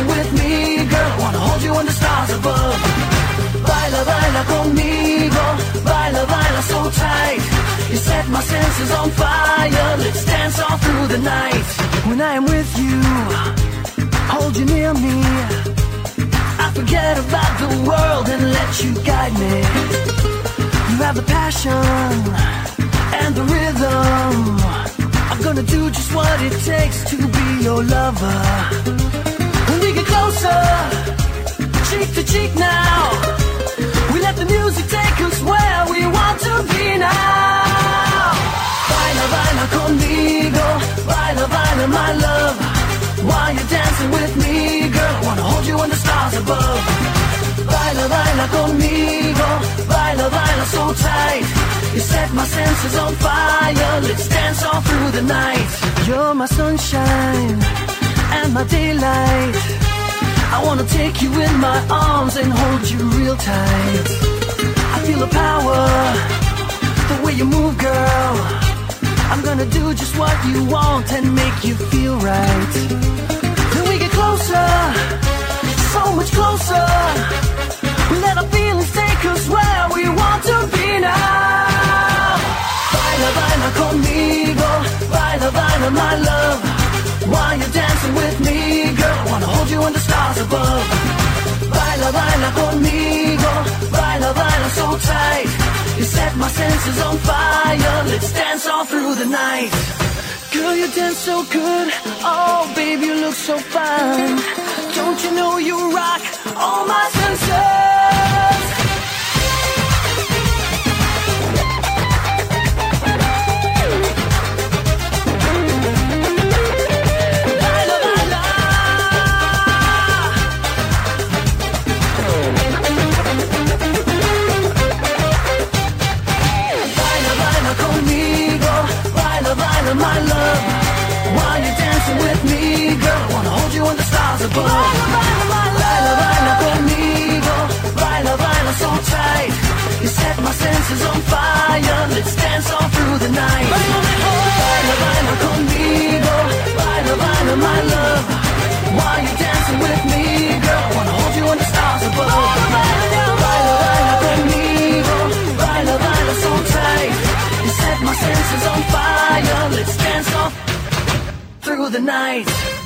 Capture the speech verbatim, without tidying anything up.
dancing with me, girl. Wanna hold you under stars above. Baila, baila conmigo, baila, baila so tight. You set my senses on fire. Let's dance all through the night. When I am with you, hold you near me, I forget about the world and let you guide me. You have the passion and the rhythm. I'm gonna do just what it takes to be your lover. When we get closer, cheek to cheek now, we let the music take us where we want to be now. Baila, baila conmigo, baila, baila my love. While you're dancing with me, girl, wanna hold you under stars above. Baila, baila conmigo, baila, baila so tight. You set my senses on fire. Let's dance all through the night. You're my sunshine and my daylight. I wanna take you in my arms and hold you real tight. I feel the power, the way you move, girl. I'm gonna do just what you want and make you feel right. Then we get closer, so much closer. We let our feelings take us where we want to be now. Baila, baila conmigo, baila, baila my love. While you're dancing with me, girl, wanna hold you under stars above. Baila, baila conmigo, baila, baila so tight. You set my senses on fire. Let's dance all through the night. Girl, you dance so good. Oh, baby, you look so fine. Don't you know you rock all my senses? My love, while you're dancing with me, girl, wanna hold you under stars above. Baila, baila, baila, baila conmigo, baila, baila so tight. You set my senses on fire. Let's dance all through the night. Baila, baila conmigo, baila, baila my love. While you're dancing with me, girl, wanna hold you under stars above. Baila, baila conmigo, baila, baila so tight. You set my senses on fire. Let's dance off through the night.